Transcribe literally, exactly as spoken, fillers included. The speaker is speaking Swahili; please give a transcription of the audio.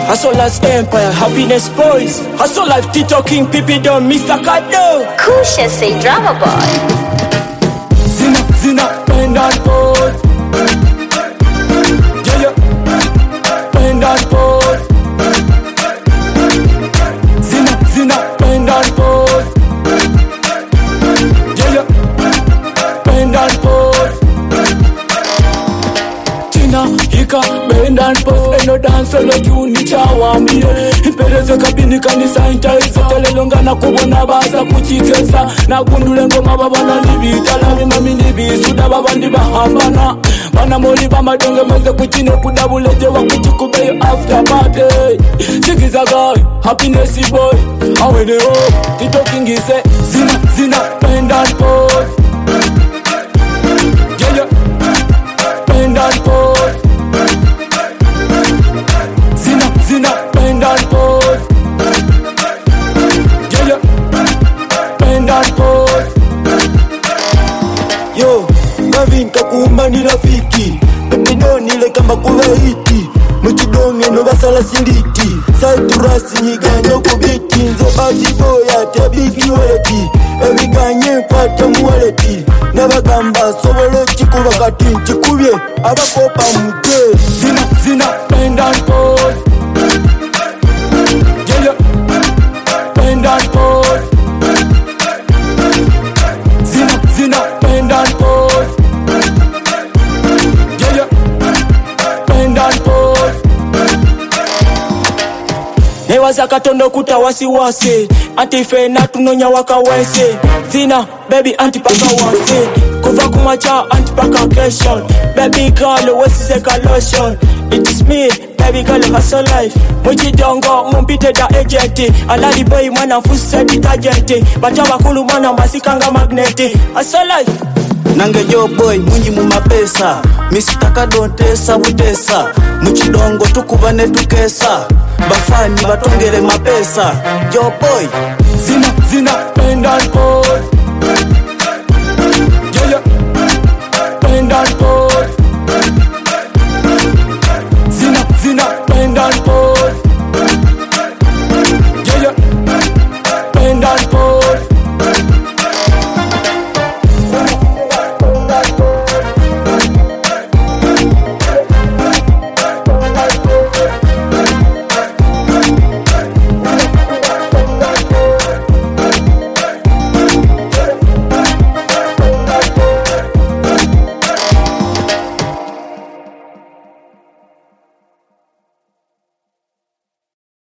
Hustle last empire, happiness boys. Hustle life, Tito King, Pipi Don, Mister Kado. Kusha say drama boy. Zina, Zina, bend and pose. Yeah, yeah. Bend and pose. Zina, Zina, bend and pose. Yeah, yeah. Bend and pose. Tina, Hika, bend and pose. Eno dance solo juni chawambie. Impereze kabini kanisa intaisa. Telelonga na kubona baza kuchikesa. Na gundule ngoma babana nibita. Lami mami nibisuda babandi bahambana. Mana moli bama denge meze kuchine kudabuleje wa kuchikubeyo after party. Sikiza guy, happiness boy. Awene ho, Tito King ise. Zina, zina, bend and pose. Yeah, yeah. Bend and pose. Zina, zina, bend and pose. Yeah, yeah. Bend and pose. Yo, Gavin kakuumba ni rafiki. Pepido nile kama kuwa hiti. Mchidonge no basala sinditi. Saiturasi nyiganyo kubiti. Nzo badi boya te bigi waleti. Ebiganye pata muwaleti. Nabagamba sobolo chikuba kati chikubye. Abakopa mute. Zina, zina, bend and pose. Yeah, yeah. Bend and pose. Zina, zina, bend and pose. Yeah, yeah. Bend and pose. Newaza katondo kuta wasiwasi. Antife na tunonya waka wense. Zina, baby antipaka wansi. Kuva kumacha antipaka kesho. Baby girl wesiseka lotion. It is me, baby girl hustle life. Mujidongo mumpite da agenti. Alali boy mwana fusa detergenti. Bacha wakulu mwana masikanga magneti. Hustle life. Nange yo boy munyi mu mapesa. Misitaka dontesa butesa. Muchidongo tukubane tukesa. Bafani batongere mapesa. Yo boy Zina, zina, bend and pose. Yeah, yeah. Bend and pose.